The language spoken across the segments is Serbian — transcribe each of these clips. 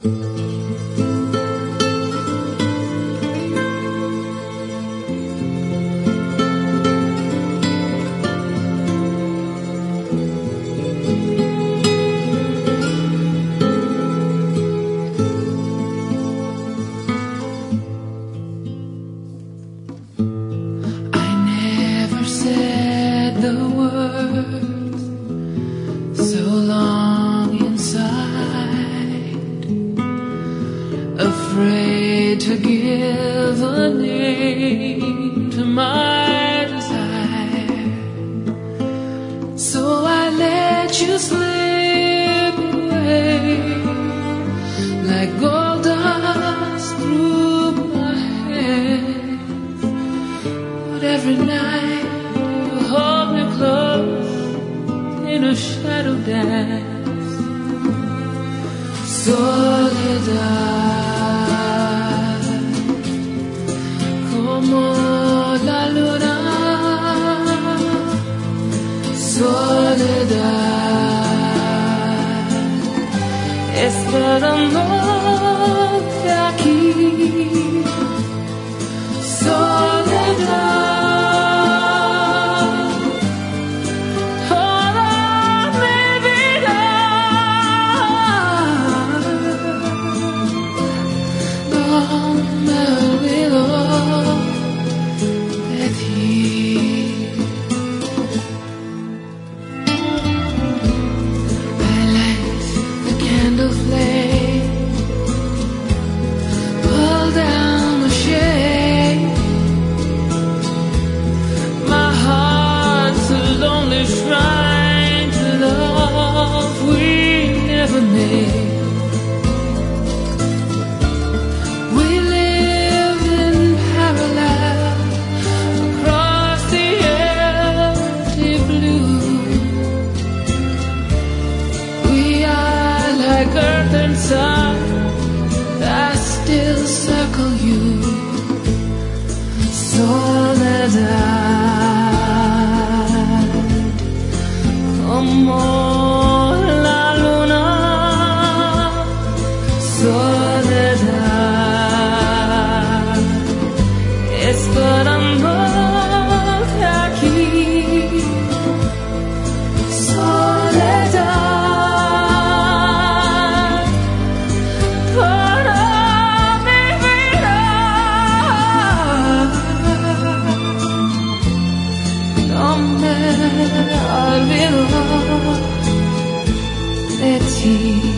Afraid to give a name to my desire, so I let you slip away like gold dust through my hands. But every night you hold me close in a shadow dance. Soledad, como la luna. Soledad, esperándote aquí. Soledad. Trying to love we never made. We lived in parallel across the empty blue. We are like earth and sun that still circle you. Soledad, como la luna. Soledad, esperándote aquí. Soledad, toda mi vida. No me olvido de ti.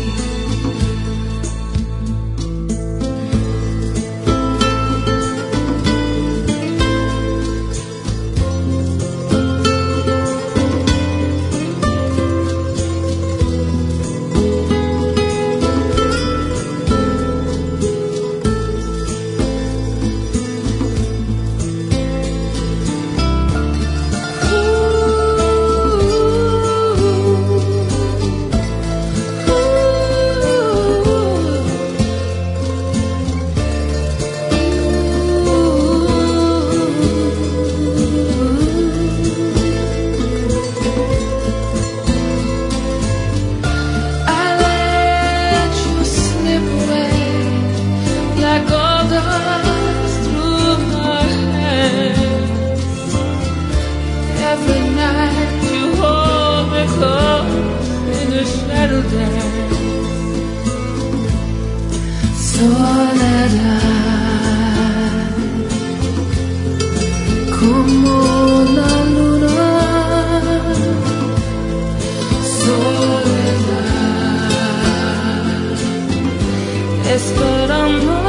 Soledad, como la luna. Soledad, esperando